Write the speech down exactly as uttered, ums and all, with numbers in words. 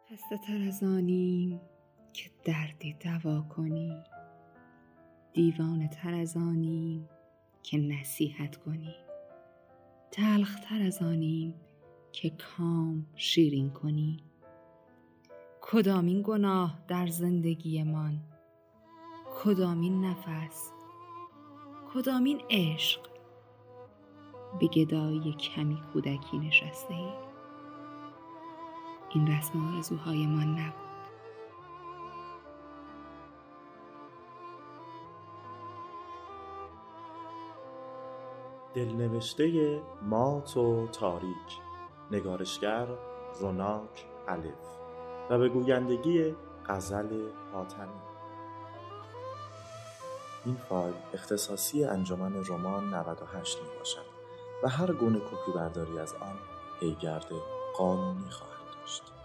خسته تر از آنیم که دردی دوا کنی، دیوانه تر از آنیم که نصیحت کنی، تلخ تر از آنیم که کام شیرین کنی. کدامین گناه در زندگی من، کدامین نفس، کدامین عشق به گدایی کمی کودکی نشسته ای؟ این رسم آرزوهای من نبود. دلنوشته مات و تاریک، نگارشگر روناک الف و به گویندگی غزل حاتمی. این فایل اختصاصی انجمن رمان نود و هشت می باشد و هر گونه کپی برداری از آن پیگرد قانونی خواهد داشت.